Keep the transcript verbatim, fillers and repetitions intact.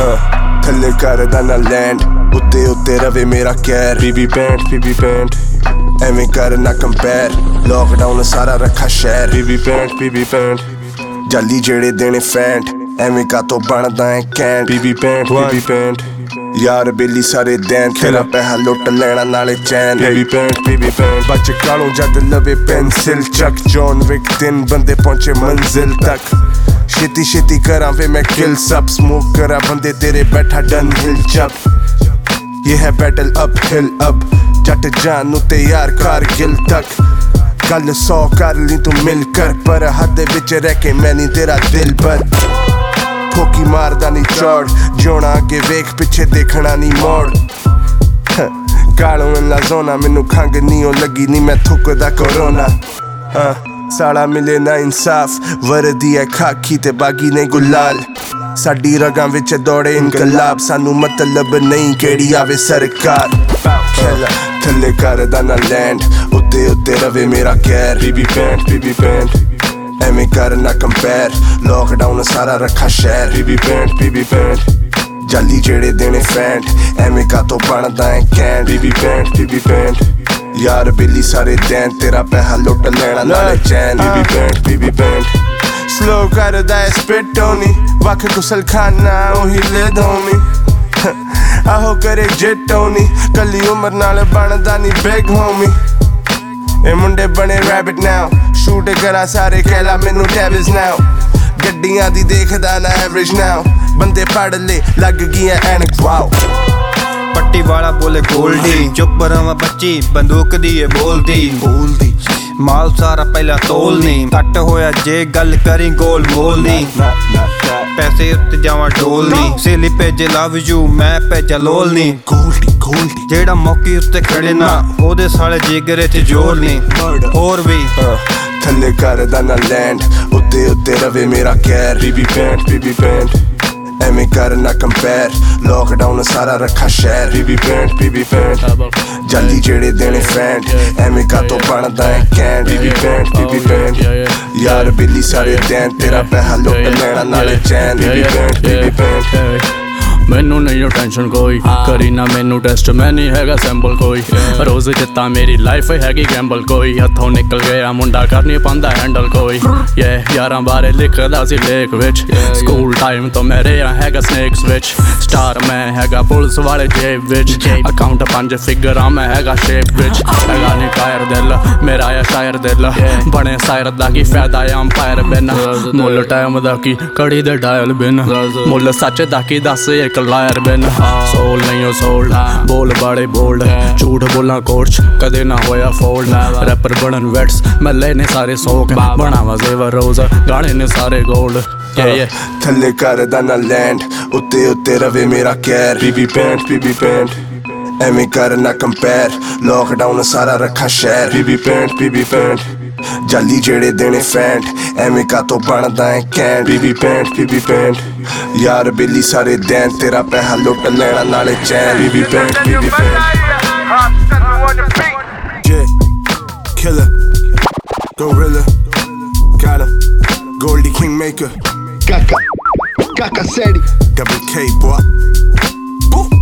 ਥੱਲੇ ਕਰਦਾ ਨਾ ਲੈਂਡ ਉੱਤੇ ਉੱਤੇ ਰਵੇ ਮੇਰਾ ਕੈਰ ਬੀਬੀ ਪੈਂਟ ਬੀਬੀ ਪੈਂਟ ਐਵੇਂ ਕਰ ਨਾ ਕੰਪੇਅਰ ਲੋਕਡਾਊਨ ਸਾਰਾ ਰੱਖਾ ਸ਼ਹਿਰ ਬੀਬੀ ਪੈਂਟ ਬੀਬੀ ਪੈਂਟ ਜਾਲੀ ਜਿਹੜੇ ਦੇਣੇ ਫੈਂਟ ਐਵੇਂ ਕਾਤੋਂ ਬਣਦਾ ਐ ਕੈਂਟ ਬੀਬੀ ਪੈਂਟ ਬੀਬੀ ਪੈਂਟ ਯਾਰ ਬੇਲੀ ਸਾਰੇ ਦੈਨ ਤੇਰਾ ਪੈਸਾ ਲੁੱਟ ਲੈਣਾ ਨਾਲੇ ਚੈਨ ਬੀਬੀ ਪੈਂਟ ਬੀਬੀ ਪੈਂਟ ਬੱਚ ਕਾਲੋਂ ਜਦ ਲਵੇ ਪੈਨਸਿਲ ਚੱਕ ਜੌਨ ਵਿਕ ਤਿੰਨ ਬੰਦੇ ਪਹੁੰਚੇ ਮੰਜ਼ਿਲ ਤੱਕ ਛੇਤੀ ਛੇਤੀ ਕਰਾਂ ਵੇ ਮੈਂ ਕਿਲ ਸਬ ਸਮੋਕ ਕਰਾਂ ਬੰਦੇ ਤੇਰੇ ਬੈਠਾ ਡਨ ਹਿਲ ਚੱਪ ये है बैटल अप हिल अब जट जान ते यार कारगिल तक गल सौ कर ली तू मिलकर पर हद विच रह के मैं नी तेरा दिल पर ठोकी मारदा नी चौड़ जिउणा अगे वेख पिछे देखना नी मोड़ कालों ला जोना मैनू खंग नी ओ लगी नी मैं थुकदा कोरोना साला मिले ना इंसाफ वर्दी है खाकी ते बागी ने गुलाल साडी रगां विच दौड़े इनकलाब सानू मतलब नहीं केड़ी आवे सरकार थल्ले करदा ना लैंड उत्ते उत्ते रवे मेरा कैर बीबी पैंट बीबी पैंट एवें कर ना कंपेयर लॉकडाउन सारा रखा शहर बीबी पैंट बीबी पैंट जाली जेड़े देने फैंट एवें कातों बनदा ऐ कैंट बीबी पैंट बीबी पैंट यार बेली सारे दैन तेरा पैसा लुट लेना नाले चैन बीबी पैंट बीबी पैंट स्लो करदा ऐ स्पिट होनी वख गुसल खाना ओही लिद होमी आहो करे जिट होनी कली उम्र नाल बनदा नी बिग होमी ए मुंडे बने रैबिट नाउ शूट करा सारे कहला मैनू टैबिस नाउ गड्डियां दी देखदा ना एवरेज नाउ बंदे पढ़ ले लग गईयां एनक वाओ पट्टी वाला बोले गोल्डी चुप रवा बच्ची बंदूक दी है बोलदी बोलदी माल सारा पहला तोलनी कट होया जे गल करी गोल मोलनी पैसे उत्ते जावा डोलनी सेली भेजे लव यू मैं भेजा लोलनी गोल्डी गोल्डी जेड़ा मौके उत्ते खड़े ना ओदे साले जिगरे च जोड़नी और भी थल्ले करदा ना लैंड उत्ते उत्ते रवे मेरा कैर बीबी पैंट बीबी पैंट एवें कर ना कंपेयर लॉकडाउन सारा रखा शहर बीबी पैंट बीबी पैंट जाली जेड़े देने फैंट एवें कातों बनदा ऐ कैंट बीबी पैंट बीबी पैंट यार बेली सारे दैन तेरा पैसा लुट लेना नाले चैन बीबी पैंट बीबी पैंट मैनू नहीं टेंशन कोई करी ना मैनू टेस्ट मैं नहीं हैगा सैंपल कोई रोज जिता मेरी लाइफ हैगी गैंबल कोई हथों निकल गया मुंडा कर नहीं पांदा हैंडल कोई ये यारां बारे लिखदा सी लेख विच स्कूल टाइम तो मैं रेहा हैगा स्नैक्स विच स्टार मैं हैगा पुलिस वाले जेब विच अकाउंट पंज फिगर मैं हैगा शेप विच हैगा नहीं कायर दिल मेरा या शायर दिल बने शायर दा की फायदा अंपायर बिन मुल टाइम दा की कड़ी दे डायल बिन मुल सच दा की दस एक लायर बिन सोल नहीं हो सोल्ड बोल बड़े बोल्ड झूठ बोला कोर्च कदे ना होया फोल्ड रैपर बनन वेट्स मैं लेने सारे सोक बनावा जेवर रोज गाने ने सारे गोल्ड थल्ले करदा ना लैंड उत्ते उत्ते रवे मेरा कैर बीबी पैंट बीबी पैंट एवें कर ना कंपेयर लॉकडाउन सारा रखा शहर बीबी पैंट बीबी पैंट जाली जेड़े देने फैंट एवें कातों बनदा ऐ कैंट बीबी पैंट बीबी पैंट यार बेली सारे दैन तेरा पैसा लुट लेना नाले चैन बीबी पैंट बीबी पैंट Killer Gorilla got him Goldie Kingmaker Kaka Kaka Seri Double K boy Boo